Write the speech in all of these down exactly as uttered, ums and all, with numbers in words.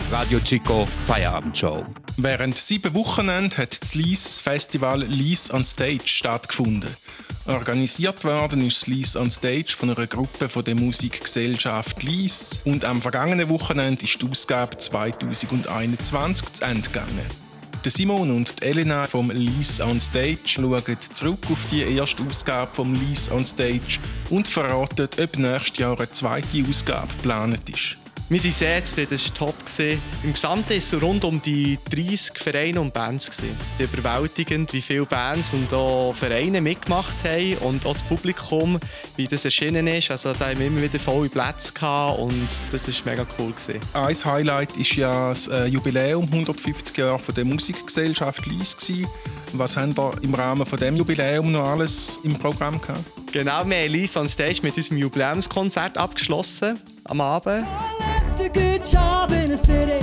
Radio Chico Feierabendshow. Während sieben Wochenenden hat das Lyss das Festival Lyss on Stage stattgefunden. Organisiert worden ist das Lyss on Stage von einer Gruppe von der Musikgesellschaft Lyss und am vergangenen Wochenende ist die Ausgabe zwanzig einundzwanzig zu Ende gegangen. Der Simon und die Elena vom Lyss on Stage schauen zurück auf die erste Ausgabe vom Lyss on Stage und verraten, ob nächstes Jahr eine zweite Ausgabe geplant ist. Wir waren sehr zufrieden, es war top. Im Gesamten war es so rund um die dreissig Vereine und Bands. Überwältigend, wie viele Bands und auch Vereine mitgemacht haben und auch das Publikum, wie das erschienen ist. Also, da haben wir immer wieder volle Plätze gehabt und das war mega cool. Ein Highlight war ja das Jubiläum hundertfünfzig Jahre von der Musikgesellschaft Lyss. Was haben wir im Rahmen von dem Jubiläum noch alles im Programm gehabt? Genau, wir haben Lyss on Stage mit unserem Jubiläumskonzert abgeschlossen am Abend. A good job in the city,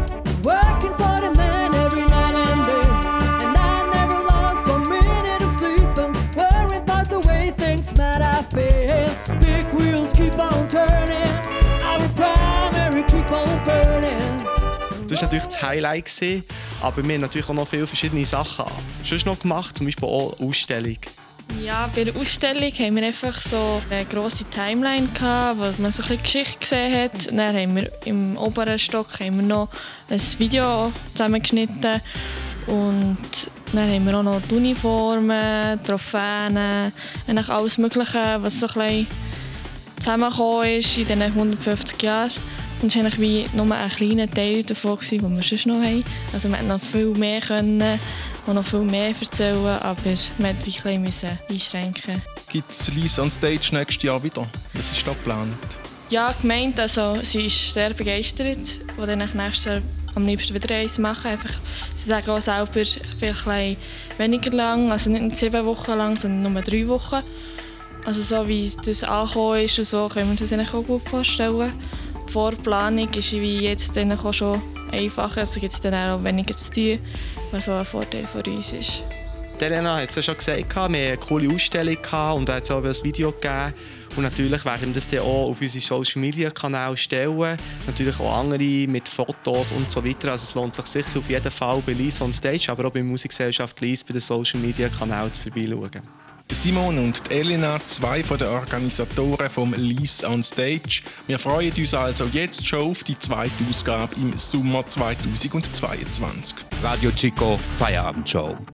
working for the man every night and day. And I never lost a minute of sleep and worry about the way things might I feel. Big wheels keep on turning, our primary keep on burning. Das war natürlich das Highlight, aber wir haben natürlich auch noch viele verschiedene Sachen schon noch gemacht, zum Beispiel auch eine Ausstellung. Ja, bei der Ausstellung haben wir einfach so eine grosse Timeline gehabt, wo man so ein bisschen Geschichte gesehen hat. Dann haben wir im oberen Stock haben wir noch ein Video zusammengeschnitten und dann haben wir auch noch die Uniformen, Trophäen, eigentlich alles Mögliche, was so ein bisschen zusammengekommen ist in diesen hundertfünfzig Jahren. Und das war eigentlich wie nur ein kleiner Teil davon, den wir sonst noch haben. Also wir hätten noch viel mehr können. Und noch viel mehr erzählen, aber wir mussten ein bisschen einschränken. Gibt es Lyss on Stage nächstes Jahr wieder? Was ist da geplant? Ja, gemeint, also, sie ist sehr begeistert. Wir dann nächstes Jahr am liebsten wieder eins machen. Einfach, sie sagen auch selber vielleicht ein weniger lang, also nicht sieben Wochen lang, sondern nur drei Wochen. Also so wie das angekommen ist und so, können wir das eigentlich auch gut vorstellen. Die Vorplanung ist wie jetzt dann auch schon einfacher, also gibt es dann auch weniger zu tun, was so ein Vorteil für uns ist. Elena hat es ja schon gesagt, wir hatten eine coole Ausstellung und da hat es auch ein Video gegeben. Und natürlich werden wir das dann auch auf unsere Social-Media-Kanäle stellen. Natürlich auch andere mit Fotos und so weiter. Also es lohnt sich sicher auf jeden Fall bei Lyss on Stage, aber auch bei der Musikgesellschaft Lyss bei den Social-Media-Kanälen vorbeischauen. Simon und Elena, zwei von den Organisatoren vom Lyss on Stage. Wir freuen uns also jetzt schon auf die zweite Ausgabe im Sommer zweitausendzweiundzwanzig. Radio Chico Feierabendshow.